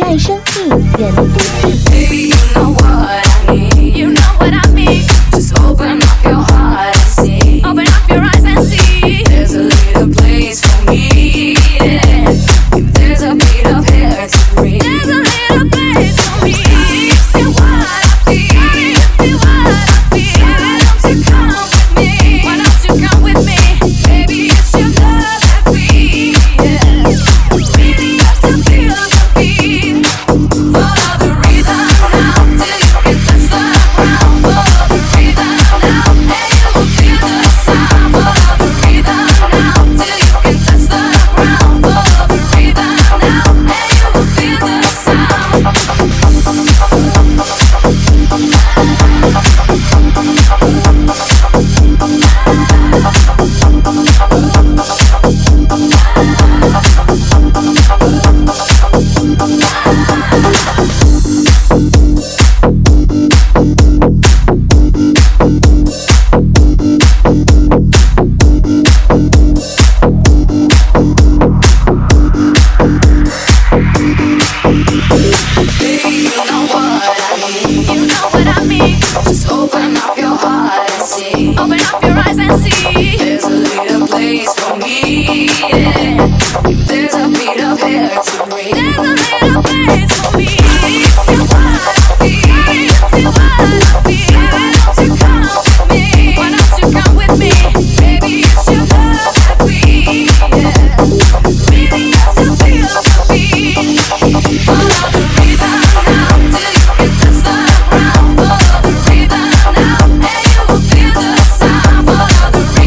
爱生命人不易。 Baby, you know what I need. You know what I mean. Just open up your heart and see. Open up your eyes and see. There's a little place for me. Yeah. If there's a bit of air to breathe. There's a little place for me. Feel what I feel. Feel what I feel. Why don't you come with me? Why don't you come with me? Baby, it's your love that beat. Yeah. Really got to feel the beat. Follow the rhythm now till you can touch the ground. Follow the rhythm now and you will feel the sound. Follow the rhythm now till you can touch the ground. Follow the rhythm now and you will feel the sound. Baby, you know what I need. You know what I mean. Just open up your heart and see. Open up your eyes and see. There's a little place for me. Yeah. There's a bit of air to breathe. There's a little place for me. Feel what I feel. Feel what I feel. Why don't you come with me? Why don't you come with me? Baby, it's your love that beat. Yeah. Really got to feel the beat. Follow the rhythm now till you can touch the ground. Follow the rhythm now and you will feel the sound. Follow the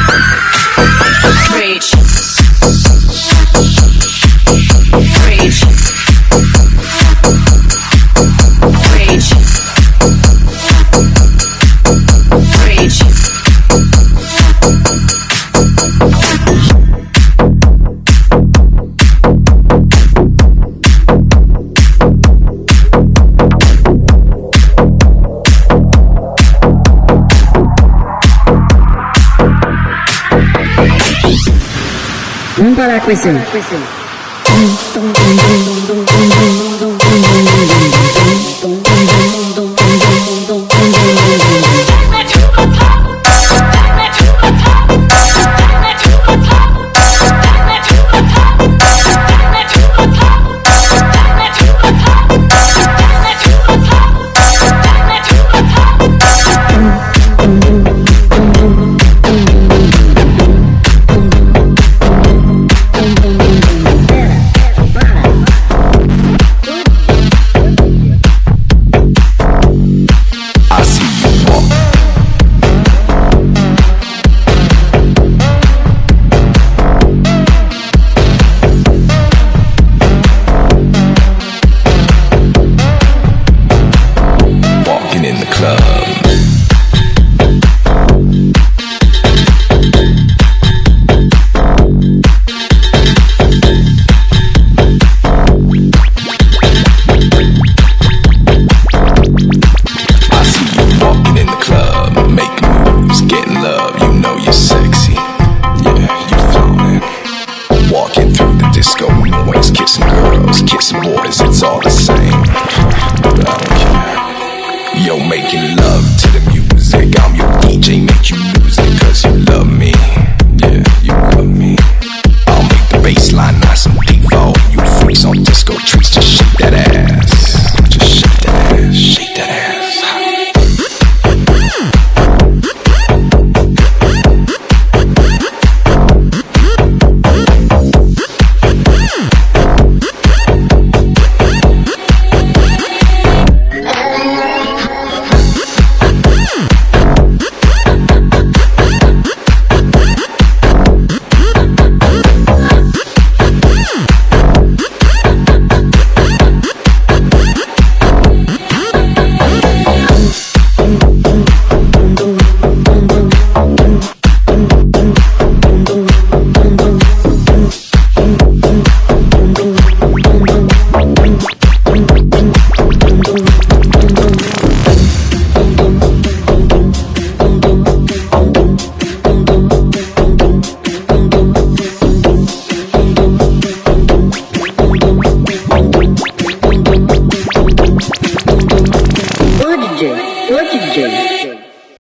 Reach. Reach. Reach. Reach. Non para la cuestión.